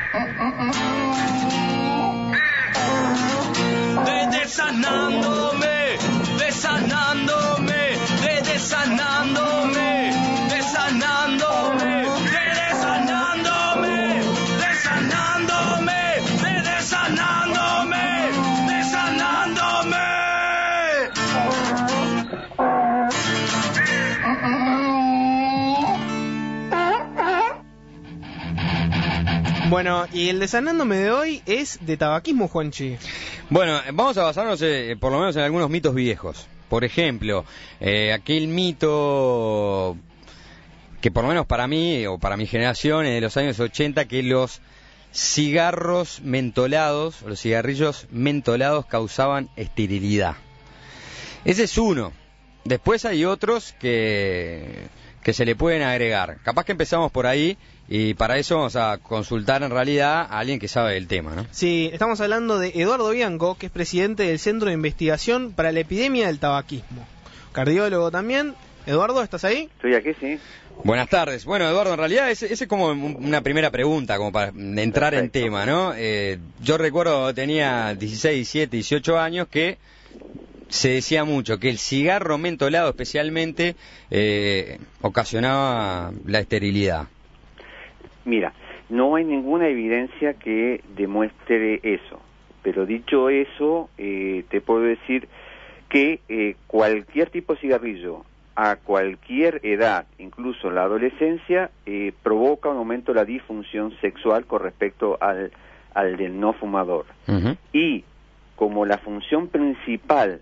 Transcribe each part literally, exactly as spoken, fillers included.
De desanándome, desanándome, de desanándome, desanándome, de desanándome, desanándome, de desanándome, desanándome. Bueno, y el desanándome de hoy es de tabaquismo, Juanchi. Bueno, vamos a basarnos eh, por lo menos en algunos mitos viejos. Por ejemplo, eh, aquel mito que por lo menos para mí, o para mi generación, es de los años ochenta, que los cigarros mentolados, o los cigarrillos mentolados causaban esterilidad. Ese es uno. Después hay otros que, que se le pueden agregar. Capaz que empezamos por ahí, y para eso vamos a consultar en realidad a alguien que sabe del tema, ¿no? Sí, estamos hablando de Eduardo Bianco, que es presidente del Centro de Investigación para la Epidemia del Tabaquismo. Cardiólogo también. Eduardo, ¿estás ahí? Estoy aquí, sí. Buenas tardes. Bueno, Eduardo, en realidad ese, ese es como una primera pregunta, como para entrar Perfecto. en tema, ¿no? Eh, yo recuerdo, tenía dieciséis, diecisiete, dieciocho años, que se decía mucho que el cigarro mentolado especialmente eh, ocasionaba la esterilidad. Mira, no hay ninguna evidencia que demuestre eso, pero dicho eso, eh, te puedo decir que eh, cualquier tipo de cigarrillo a cualquier edad, incluso en la adolescencia, eh, provoca un aumento de la disfunción sexual con respecto al, al del no fumador. Uh-huh. Y como la función principal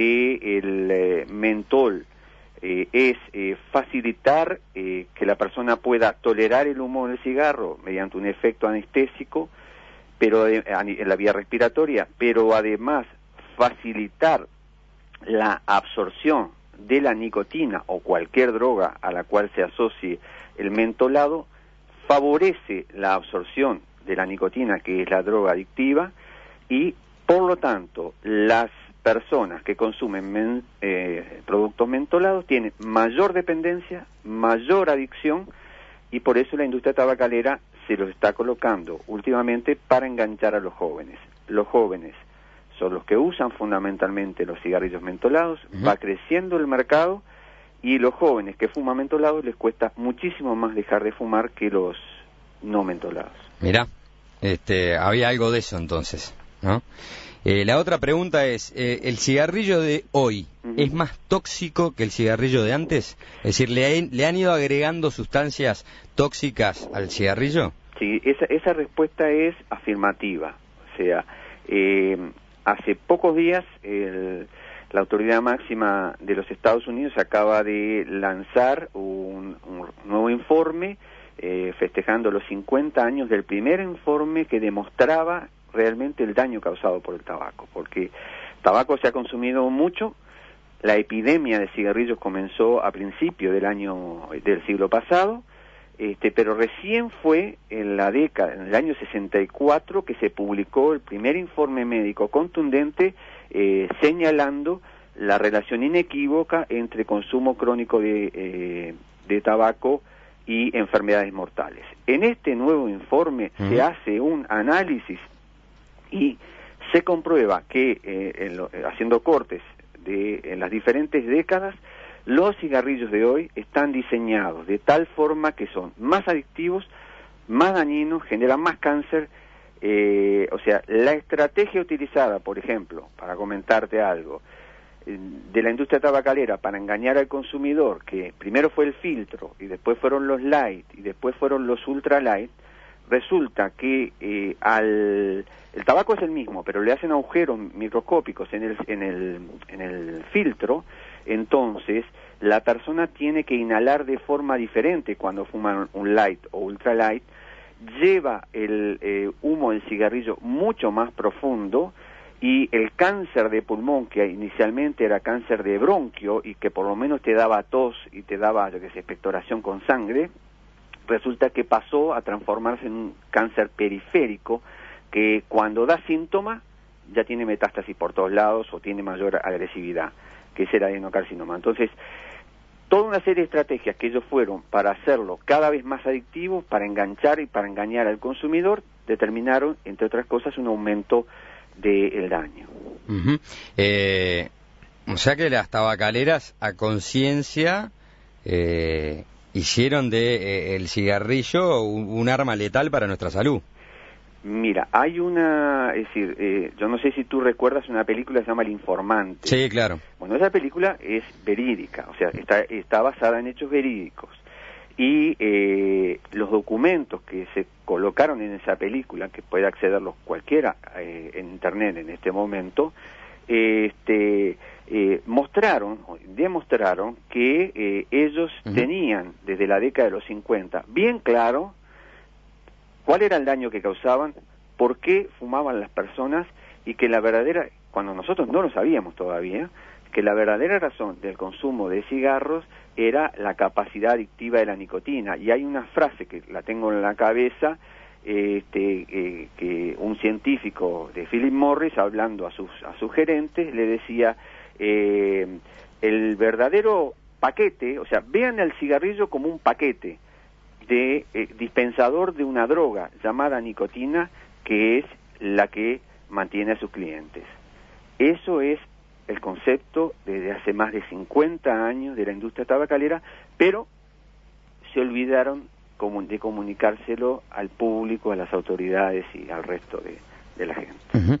del eh, mentol eh, es eh, facilitar eh, que la persona pueda tolerar el humo del cigarro mediante un efecto anestésico, pero de, en la vía respiratoria, pero además facilitar la absorción de la nicotina o cualquier droga a la cual se asocie el mentolado, favorece la absorción de la nicotina, que es la droga adictiva, y por lo tanto las personas que consumen men, eh, productos mentolados tienen mayor dependencia, mayor adicción, y por eso la industria tabacalera se los está colocando últimamente para enganchar a los jóvenes. Los jóvenes son los que usan fundamentalmente los cigarrillos mentolados, uh-huh. va creciendo el mercado, y los jóvenes que fuman mentolados les cuesta muchísimo más dejar de fumar que los no mentolados. Mirá, este, había algo de eso entonces, ¿no? Eh, la otra pregunta es, eh, ¿el cigarrillo de hoy uh-huh. es más tóxico que el cigarrillo de antes? Es decir, ¿le, hay, ¿le han ido agregando sustancias tóxicas al cigarrillo? Sí, esa, esa respuesta es afirmativa. O sea, eh, hace pocos días el, la autoridad máxima de los Estados Unidos acaba de lanzar un, un nuevo informe eh, festejando los cincuenta años del primer informe que demostraba realmente el daño causado por el tabaco, porque tabaco se ha consumido mucho. La epidemia de cigarrillos comenzó a principios del año del siglo pasado, este, pero recién fue en la década, en el año sesenta y cuatro, que se publicó el primer informe médico contundente eh, señalando la relación inequívoca entre consumo crónico de, eh, de tabaco y enfermedades mortales. En este nuevo informe uh-huh. se hace un análisis y se comprueba que, eh, en lo, haciendo cortes de en las diferentes décadas, los cigarrillos de hoy están diseñados de tal forma que son más adictivos, más dañinos, generan más cáncer. Eh, o sea, la estrategia utilizada, por ejemplo, para comentarte algo, eh, de la industria tabacalera para engañar al consumidor, que primero fue el filtro, y después fueron los light, y después fueron los ultra light, resulta que eh, al el tabaco es el mismo, pero le hacen agujeros microscópicos en el en el en el filtro. Entonces la persona tiene que inhalar de forma diferente cuando fuma un light o ultra light, lleva el eh, humo del cigarrillo mucho más profundo, y el cáncer de pulmón, que inicialmente era cáncer de bronquio y que por lo menos te daba tos y te daba, yo qué sé, expectoración con sangre, resulta que pasó a transformarse en un cáncer periférico, que cuando da síntomas ya tiene metástasis por todos lados o tiene mayor agresividad, que es el adenocarcinoma. Entonces, toda una serie de estrategias que ellos fueron para hacerlo cada vez más adictivo, para enganchar y para engañar al consumidor, determinaron, entre otras cosas, un aumento del daño. Uh-huh. eh, o sea que las tabacaleras a conciencia eh, hicieron de eh, el cigarrillo un, un arma letal para nuestra salud. Mira, hay una, es decir, eh, yo no sé si tú recuerdas una película que se llama El Informante. Sí, claro. Bueno, esa película es verídica, o sea, está, está basada en hechos verídicos. Y eh, los documentos que se colocaron en esa película, que puede accederlos cualquiera eh, en internet en este momento, eh, este, eh, mostraron, demostraron que eh, ellos uh-huh. tenían desde la década de los cincuenta bien claro cuál era el daño que causaban, por qué fumaban las personas, y que la verdadera, cuando nosotros no lo sabíamos todavía, que la verdadera razón del consumo de cigarros era la capacidad adictiva de la nicotina. Y hay una frase que la tengo en la cabeza, este, eh, que un científico de Philip Morris, hablando a sus, a sus gerentes, le decía, eh, el verdadero paquete, o sea, vean el cigarrillo como un paquete de eh, dispensador de una droga llamada nicotina, que es la que mantiene a sus clientes. Eso es el concepto desde hace más de cincuenta años de la industria tabacalera, pero se olvidaron de comunicárselo al público, a las autoridades y al resto de, de la gente. Uh-huh.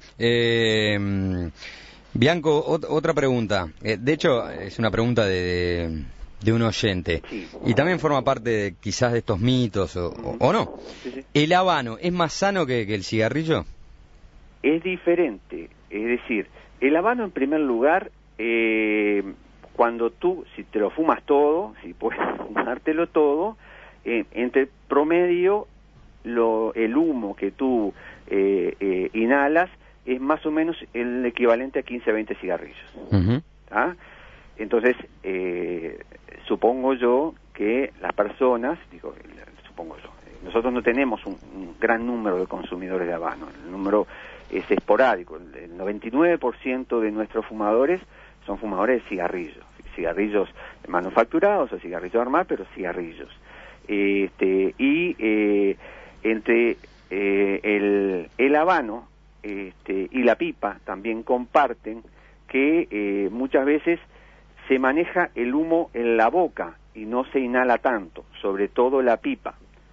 eh, Bianco, ot- otra pregunta. Eh, de hecho, es una pregunta de... de... de un oyente, sí. Y también forma parte de, quizás de estos mitos, o, uh-huh. o, o no. Sí, sí. ¿El habano es más sano que, que el cigarrillo? Es diferente, es decir, el habano en primer lugar, eh, cuando tú, si te lo fumas todo, si puedes fumártelo todo, eh, entre promedio, lo, el humo que tú eh, eh, inhalas es más o menos el equivalente a quince a veinte cigarrillos. Uh-huh. ¿Ah? Entonces, eh, supongo yo que las personas, digo, supongo yo, nosotros no tenemos un, un gran número de consumidores de habano, el número es esporádico, el noventa y nueve por ciento de nuestros fumadores son fumadores de cigarrillos, cigarrillos manufacturados o cigarrillos armados, pero cigarrillos. Este, y eh, entre eh, el, el habano este, y la pipa también comparten que eh, muchas veces se maneja el humo en la boca y no se inhala tanto, sobre todo la pipa,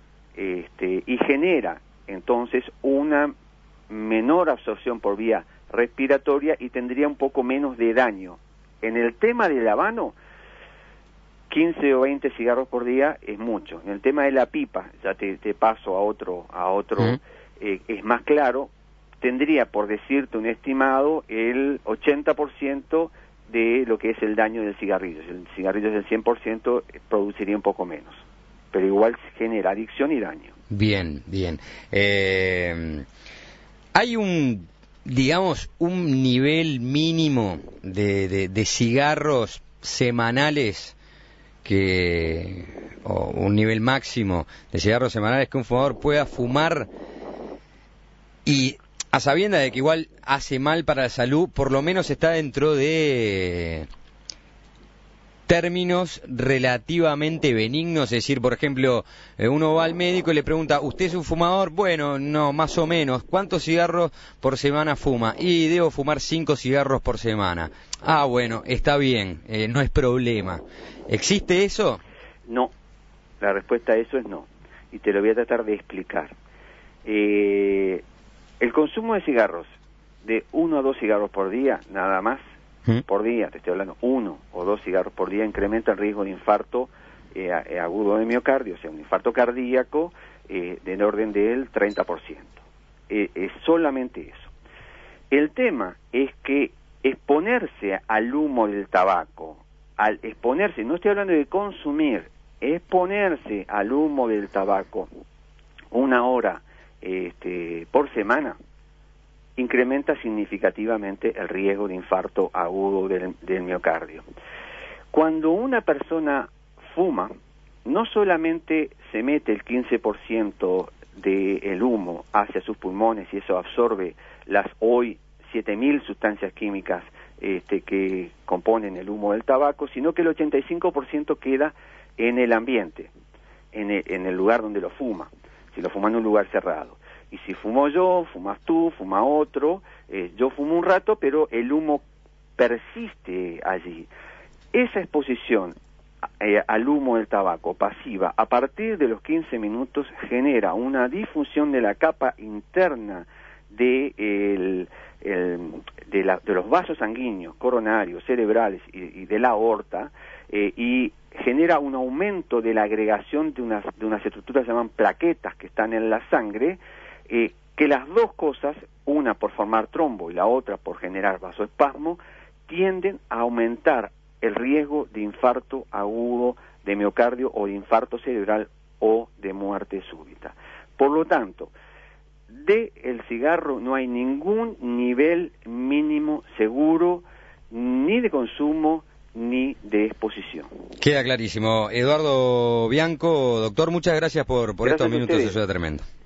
este, y genera entonces una menor absorción por vía respiratoria y tendría un poco menos de daño. En el tema del habano, quince o veinte cigarros por día es mucho. En el tema de la pipa, ya te, te paso a otro, a otro uh-huh. eh, es más claro, tendría, por decirte un estimado, el ochenta por ciento de lo que es el daño del cigarrillo. Si el cigarrillo es del cien por ciento, produciría un poco menos, pero igual genera adicción y daño. Bien, bien. Eh, hay un, digamos, un nivel mínimo de, de, de cigarros semanales que, o un nivel máximo de cigarros semanales que un fumador pueda fumar, y a sabiendas de que igual hace mal para la salud, por lo menos está dentro de términos relativamente benignos. Es decir, por ejemplo, uno va al médico y le pregunta, ¿usted es un fumador? Bueno, no, más o menos. ¿Cuántos cigarros por semana fuma? Y debo fumar cinco cigarros por semana. Ah, bueno, está bien, eh, no es problema. ¿Existe eso? No, la respuesta a eso es no. Y te lo voy a tratar de explicar. Eh... El consumo de cigarros, de uno a dos cigarros por día, nada más, ¿Mm? por día, te estoy hablando, uno o dos cigarros por día, incrementa el riesgo de infarto eh, agudo de miocardio, o sea, un infarto cardíaco eh, del orden del treinta por ciento. Eh, es solamente eso. El tema es que exponerse al humo del tabaco, al exponerse, no estoy hablando de consumir, exponerse al humo del tabaco una hora Este, por semana, incrementa significativamente el riesgo de infarto agudo del, del miocardio. Cuando una persona fuma, no solamente se mete el quince por ciento del humo hacia sus pulmones y eso absorbe las hoy siete mil sustancias químicas este, que componen el humo del tabaco, sino que el ochenta y cinco por ciento queda en el ambiente, en el, en el lugar donde lo fuma, si lo fuma en un lugar cerrado. Y si fumo yo, fumas tú, fuma otro, eh, yo fumo un rato, pero el humo persiste allí. Esa exposición eh, al humo del tabaco pasiva, a partir de los quince minutos, genera una difusión de la capa interna de, el, el, de, la, de los vasos sanguíneos, coronarios, cerebrales y, y de la aorta, eh, y genera un aumento de la agregación de unas, de unas estructuras que se llaman plaquetas que están en la sangre, eh, que las dos cosas, una por formar trombo y la otra por generar vasoespasmo, tienden a aumentar el riesgo de infarto agudo de miocardio o de infarto cerebral o de muerte súbita. Por lo tanto, de el cigarro no hay ningún nivel mínimo seguro ni de consumo ni de exposición. Queda clarísimo. Eduardo Bianco, doctor, muchas gracias por, por Gracias estos minutos, ustedes. eso es tremendo.